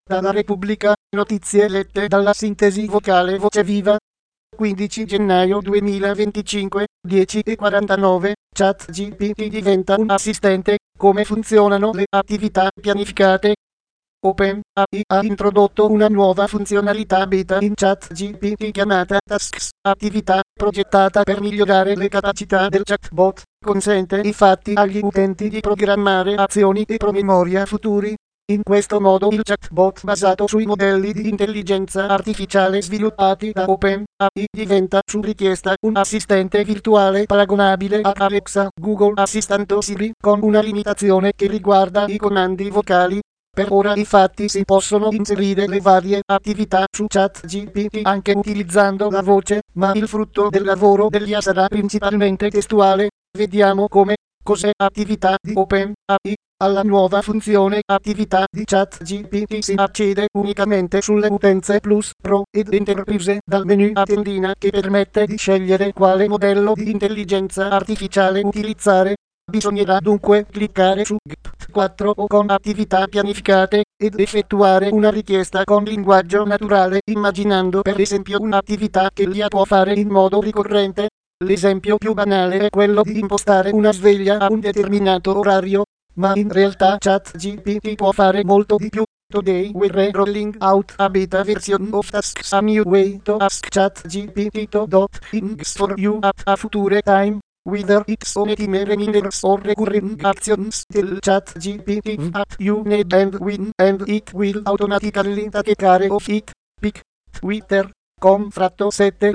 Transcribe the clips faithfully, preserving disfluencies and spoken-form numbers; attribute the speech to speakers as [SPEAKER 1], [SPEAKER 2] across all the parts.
[SPEAKER 1] Dalla Repubblica, notizie lette dalla sintesi vocale Voce Viva. quindici gennaio duemilaventicinque, dieci e quarantanove, ChatGPT diventa un assistente. Come funzionano le attività pianificate? OpenAI ha introdotto una nuova funzionalità beta in ChatGPT chiamata Tasks, attività, progettata per migliorare le capacità del chatbot. Consente infatti agli utenti di programmare azioni e promemoria futuri. In questo modo il chatbot basato sui modelli di intelligenza artificiale sviluppati da OpenAI diventa, su richiesta, un assistente virtuale paragonabile a Alexa, Google Assistant o Siri, con una limitazione che riguarda i comandi vocali. Per ora infatti si possono inserire le varie attività su ChatGPT anche utilizzando la voce, ma il frutto del lavoro dell'I A sarà principalmente testuale. Vediamo come. Cos'è attività di OpenAI? Alla nuova funzione attività di ChatGPT si accede unicamente sulle utenze Plus, Pro ed Enterprise dal menu a tendina che permette di scegliere quale modello di intelligenza artificiale utilizzare. Bisognerà dunque cliccare su G P T quattro o con attività pianificate ed effettuare una richiesta con linguaggio naturale, immaginando per esempio un'attività che l'I A può fare in modo ricorrente. L'esempio più banale è quello di impostare una sveglia a un determinato orario, ma in realtà ChatGPT può fare molto di più. Today we're rolling out a beta version of Tasks, a new way to ask ChatGPT to do things for you at a future time. Whether it's on time reminders or recurring actions, tell ChatGPT that you need and when, and it will automatically take care of it. Pic. Twitter. Com fratto sette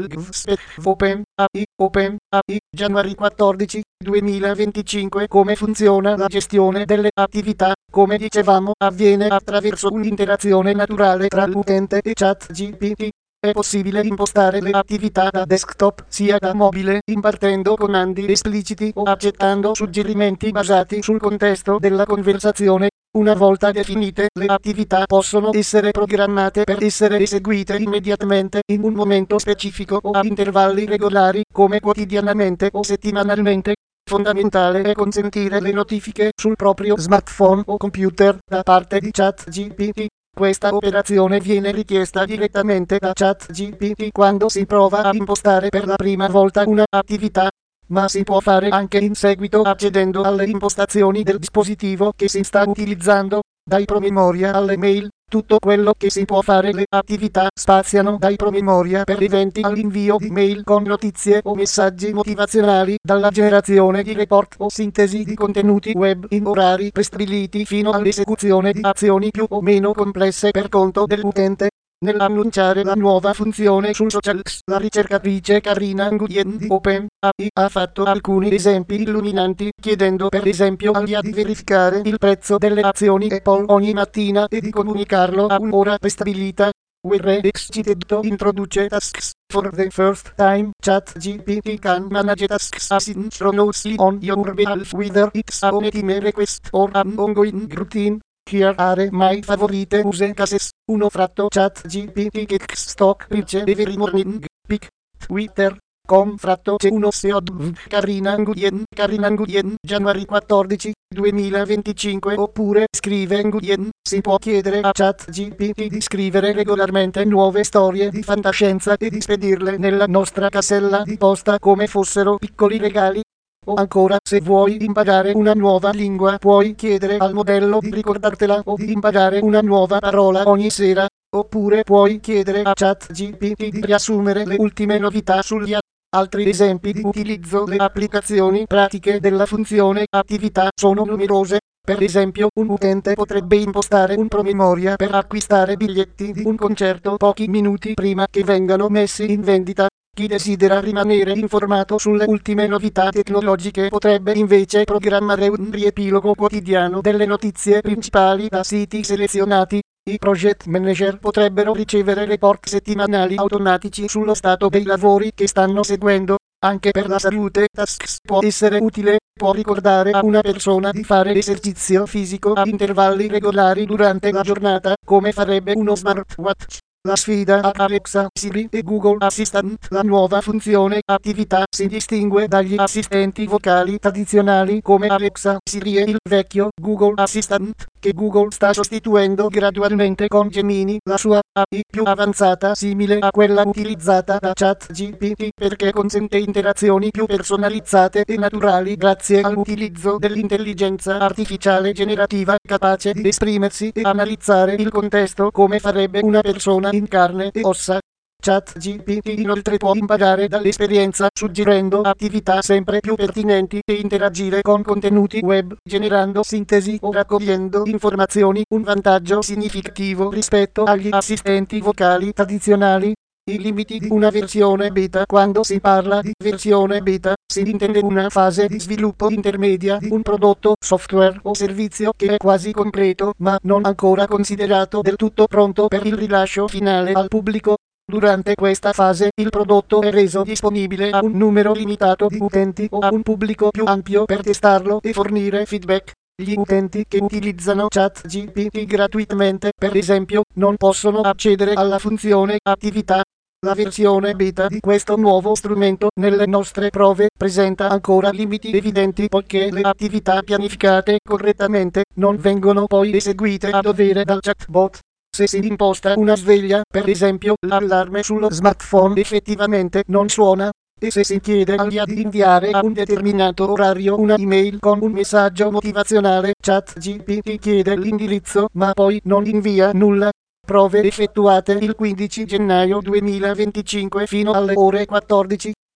[SPEAKER 1] OpenAI OpenAI Januari quattordici duemilaventicinque. Come funziona la gestione delle attività? Come dicevamo, avviene attraverso un'interazione naturale tra l'utente e ChatGPT. È possibile impostare le attività da desktop sia da mobile, impartendo comandi espliciti o accettando suggerimenti basati sul contesto della conversazione. Una volta definite, le attività possono essere programmate per essere eseguite immediatamente in un momento specifico o a intervalli regolari, come quotidianamente o settimanalmente. Fondamentale è consentire le notifiche sul proprio smartphone o computer da parte di ChatGPT. Questa operazione viene richiesta direttamente da ChatGPT quando si prova a impostare per la prima volta una attività, ma si può fare anche in seguito accedendo alle impostazioni del dispositivo che si sta utilizzando, dai promemoria alle mail. Tutto quello che si può fare. Le attività spaziano dai promemoria per eventi all'invio di mail con notizie o messaggi motivazionali, dalla generazione di report o sintesi di contenuti web in orari prestabiliti fino all'esecuzione di azioni più o meno complesse per conto dell'utente. Nell'annunciare la nuova funzione sul socials, la ricercatrice Karina Nguyen di OpenAI ha fatto alcuni esempi illuminanti, chiedendo per esempio all'I A di verificare il prezzo delle azioni Apple ogni mattina e di comunicarlo a un'ora prestabilita. We're excited to introduce tasks. For the first time, ChatGPT can manage tasks asynchronously on your behalf, whether it's a on-time request or an ongoing routine. Here are my favorite use cases. uno fratto ChatGPT gets stock rich every morning. Pic. Twitter. Com fratto C uno Seod Karina Nguyen Karina Nguyen Januari quattordici duemilaventicinque. Oppure scrive Nguyen. Si può chiedere a ChatGPT di scrivere regolarmente nuove storie di fantascienza e di spedirle nella nostra casella di posta come fossero piccoli regali. O ancora, se vuoi imparare una nuova lingua, puoi chiedere al modello di ricordartela o di imparare una nuova parola ogni sera. Oppure puoi chiedere a ChatGPT di riassumere le ultime novità sugli a- Altri esempi di utilizzo. Le applicazioni pratiche della funzione attività sono numerose. Per esempio, un utente potrebbe impostare un promemoria per acquistare biglietti di un concerto pochi minuti prima che vengano messi in vendita. Chi desidera rimanere informato sulle ultime novità tecnologiche potrebbe invece programmare un riepilogo quotidiano delle notizie principali da siti selezionati. I project manager potrebbero ricevere report settimanali automatici sullo stato dei lavori che stanno seguendo. Anche per la salute, Tasks può essere utile. Può ricordare a una persona di fare esercizio fisico a intervalli regolari durante la giornata, come farebbe uno smartwatch. La sfida a Alexa, Siri e Google Assistant. La nuova funzione attività si distingue dagli assistenti vocali tradizionali come Alexa, Siri e il vecchio Google Assistant, che Google sta sostituendo gradualmente con Gemini, la sua A I più avanzata simile a quella utilizzata da ChatGPT, perché consente interazioni più personalizzate e naturali grazie all'utilizzo dell'intelligenza artificiale generativa capace di esprimersi e analizzare il contesto come farebbe una persona in carne e ossa. ChatGPT inoltre può imparare dall'esperienza suggerendo attività sempre più pertinenti e interagire con contenuti web generando sintesi o raccogliendo informazioni, un vantaggio significativo rispetto agli assistenti vocali tradizionali. I limiti di una versione beta. Quando si parla di versione beta, si intende una fase di sviluppo intermedia di un prodotto, software o servizio che è quasi completo, ma non ancora considerato del tutto pronto per il rilascio finale al pubblico. Durante questa fase, il prodotto è reso disponibile a un numero limitato di utenti o a un pubblico più ampio per testarlo e fornire feedback. Gli utenti che utilizzano ChatGPT gratuitamente, per esempio, non possono accedere alla funzione attività. La versione beta di questo nuovo strumento nelle nostre prove presenta ancora limiti evidenti poiché le attività pianificate correttamente non vengono poi eseguite a dovere dal chatbot. Se si imposta una sveglia, per esempio, l'allarme sullo smartphone effettivamente non suona. E se si chiede agli A I di inviare a un determinato orario una email con un messaggio motivazionale, ChatGPT chiede l'indirizzo ma poi non invia nulla. Prove effettuate il quindici gennaio duemilaventicinque fino alle ore quattordici.